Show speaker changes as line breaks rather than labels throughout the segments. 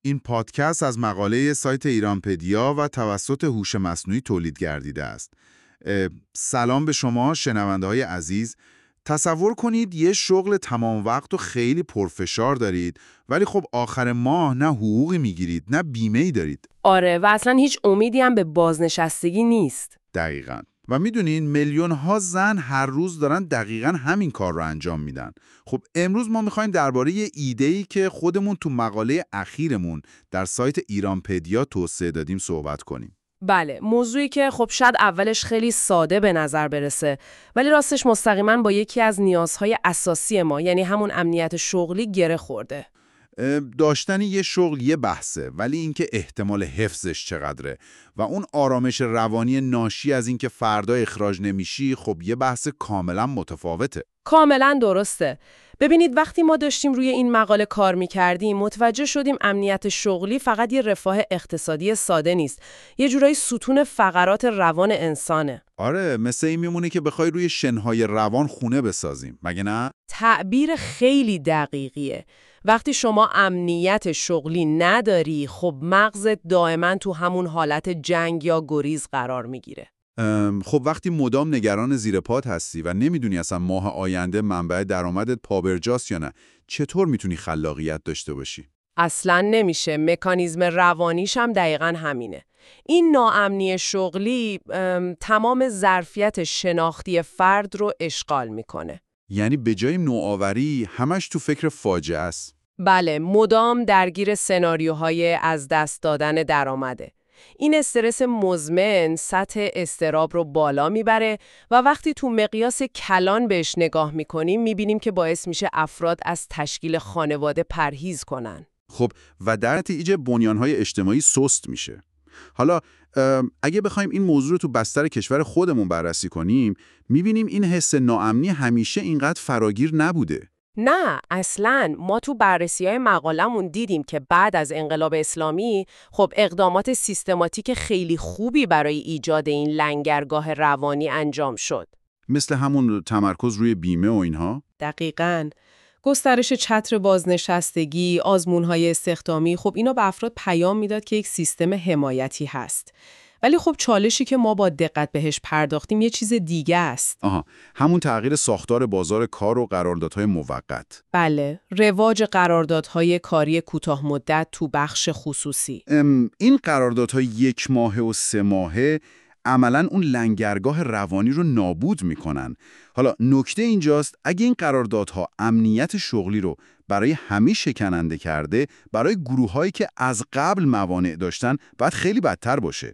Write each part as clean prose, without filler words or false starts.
این پادکست از مقاله سایت ایرانپدیا و توسط هوش مصنوعی تولید گردیده است. سلام به شما شنونده‌های عزیز. تصور کنید یه شغل تمام وقت و خیلی پرفشار دارید، ولی خب آخر ماه نه حقوقی میگیرید نه بیمه‌ای دارید.
آره و اصلا هیچ امیدی هم به بازنشستگی نیست.
دقیقاً. و میدونین میلیون ها زن هر روز دارن دقیقاً همین کار رو انجام میدن. خب امروز ما میخوایم درباره یه ایده‌ای که خودمون تو مقاله اخیرمون در سایت ایرانپدیا توسعه دادیم صحبت کنیم.
بله، موضوعی که خب شاید اولش خیلی ساده به نظر برسه، ولی راستش مستقیما با یکی از نیازهای اساسی ما، یعنی همون امنیت شغلی گره خورده.
داشتن یه شغل یه بحثه، ولی اینکه احتمال حفظش چقدره و اون آرامش روانی ناشی از اینکه فردا اخراج نمیشی، خب یه بحث کاملا متفاوته.
کاملا درسته. ببینید وقتی ما داشتیم روی این مقاله کار می‌کردیم متوجه شدیم امنیت شغلی فقط یه رفاه اقتصادی ساده نیست، یه جورایی ستون فقرات روان انسانه.
آره، مثل این میمونه که بخوای روی شنهای روان خونه بسازیم، مگه نه؟
تعبیر خیلی دقیقیه. وقتی شما امنیت شغلی نداری، خب مغزت دائما تو همون حالت جنگ یا گریز قرار میگیره.
خب وقتی مدام نگران زیر پات هستی و نمیدونی اصلا ماه آینده منبع درآمدت پابرجاست یا نه، چطور میتونی خلاقیت داشته باشی؟
اصلاً نمیشه. مکانیزم روانیش هم دقیقاً همینه. این ناامنی شغلی تمام ظرفیت شناختی فرد رو اشغال میکنه.
یعنی به جای نوآوری همش تو فکر فاجعه است.
بله، مدام درگیر سناریوهای از دست دادن درآمده. این استرس مزمن سطح اضطراب رو بالا میبره و وقتی تو مقیاس کلان بهش نگاه میکنیم میبینیم که باعث میشه افراد از تشکیل خانواده پرهیز کنن.
خب و در نتیجه بنیانهای اجتماعی سست میشه. حالا اگه بخوایم این موضوع رو تو بستر کشور خودمون بررسی کنیم، میبینیم این حس ناامنی همیشه اینقدر فراگیر نبوده.
نه، اصلاً ما تو بررسی‌های مقالمون دیدیم که بعد از انقلاب اسلامی خب اقدامات سیستماتیک خیلی خوبی برای ایجاد این لنگرگاه روانی انجام شد.
مثل همون تمرکز روی بیمه و اینها؟
دقیقاً. گسترش چتر بازنشستگی، آزمون‌های استخدامی، خب اینا به افراد پیام میداد که یک سیستم حمایتی هست. ولی خب چالشی که ما با دقت بهش پرداختیم یه چیز دیگه است.
همون تغییر ساختار بازار کار و قراردادهای موقت.
بله، رواج قراردادهای کاری کوتاه مدت تو بخش خصوصی.
این قراردادهای 1 ماهه و 3 ماهه عملاً اون لنگرگاه روانی رو نابود میکنن. حالا نکته اینجاست اگه این قراردادها امنیت شغلی رو برای همه شکننده کرده، برای گروه‌هایی که از قبل موانع داشتن باید خیلی بدتر باشه.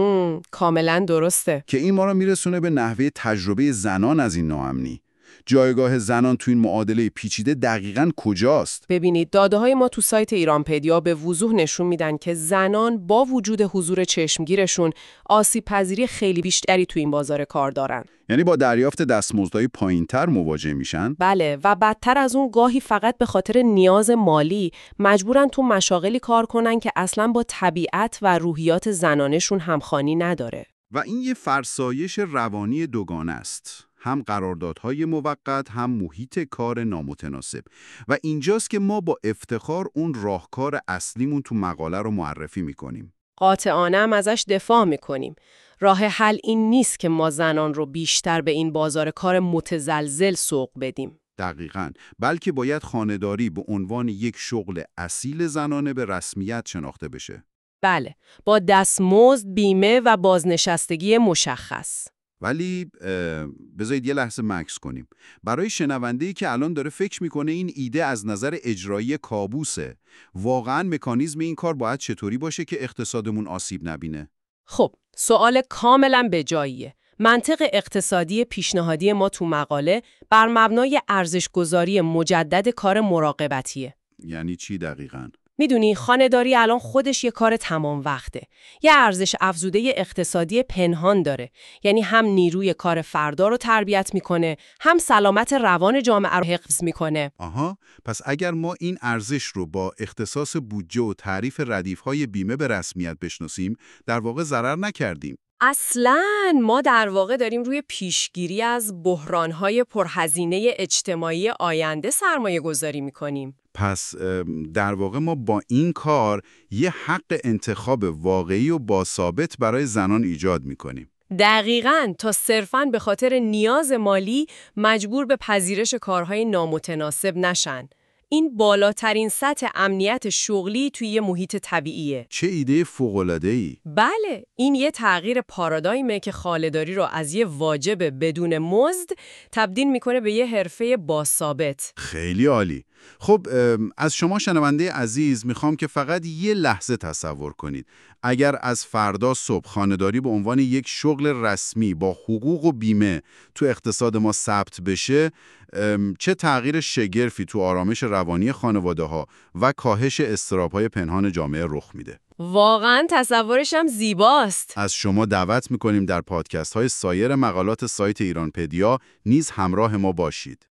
کاملا درسته.
که این ما رو میرسونه به نحوه تجربه زنان از این ناامنی. جایگاه زنان تو این معادله پیچیده دقیقاً کجاست؟
ببینید داده‌های ما تو سایت ایرانپدیا به وضوح نشون میدن که زنان با وجود حضور چشمگیرشون آسیب‌پذیری خیلی بیشتری تو این بازار کار دارن.
یعنی با دریافت دستمزدهای پایین‌تر مواجه میشن؟
بله و بدتر از اون گاهی فقط به خاطر نیاز مالی مجبورن تو مشاغلی کار کنن که اصلاً با طبیعت و روحیات زنانشون همخوانی نداره.
و این یه فرسایش روانی دوگانه است. هم قراردادهای موقت، هم محیط کار نامتناسب. و اینجاست که ما با افتخار اون راهکار اصلیمون تو مقاله رو معرفی میکنیم.
قاطعانه هم ازش دفاع میکنیم. راه حل این نیست که ما زنان رو بیشتر به این بازار کار متزلزل سوق بدیم.
دقیقاً، بلکه باید خانه‌داری به عنوان یک شغل اصیل زنانه به رسمیت شناخته بشه.
بله، با دستمزد، بیمه و بازنشستگی مشخص.
ولی بذارید یه لحظه مکث کنیم. برای شنونده‌ای که الان داره فکر میکنه این ایده از نظر اجرایی کابوسه، واقعاً مکانیزم این کار باید چطوری باشه که اقتصادمون آسیب نبینه؟
خب، سوال کاملاً به جاییه. منطق اقتصادی پیشنهادی ما تو مقاله بر مبنای ارزش‌گذاری مجدد کار مراقبتیه.
یعنی چی دقیقاً؟
میدونی خانه‌داری الان خودش یه کار تمام وقته. یه ارزش افزوده اقتصادی پنهان داره. یعنی هم نیروی کار فردا رو تربیت میکنه، هم سلامت روان جامعه رو حفظ میکنه.
پس اگر ما این ارزش رو با اختصاص بودجه و تعریف ردیف‌های بیمه به رسمیت بشناسیم، در واقع ضرر نکردیم.
اصلاً ما در واقع داریم روی پیشگیری از بحران‌های پرهزینه اجتماعی آینده سرمایه گذاری می‌کنیم.
پس در واقع ما با این کار یه حق انتخاب واقعی و باثابت برای زنان ایجاد می‌کنیم.
دقیقاً، تا صرفاً به خاطر نیاز مالی مجبور به پذیرش کارهای نامتناسب نشن. این بالاترین سطح امنیت شغلی توی یه محیط طبیعیه.
چه ایده فوق‌العاده‌ای!
بله، این یه تغییر پارادایمه که خاله‌داری رو از یه واجب بدون مزد تبدیل میکنه به یه حرفه باثابت.
خیلی عالی. خب از شما شنونده عزیز میخوام که فقط یه لحظه تصور کنید. اگر از فردا صبح خانه‌داری به عنوان یک شغل رسمی با حقوق و بیمه تو اقتصاد ما ثبت بشه، چه تغییر شگرفی تو آرامش روانی خانواده‌ها و کاهش اضطراب‌های پنهان جامعه رخ میده.
واقعاً تصورش هم زیباست.
از شما دعوت میکنیم در پادکست‌های سایر مقالات سایت ایرانپدیا نیز همراه ما باشید.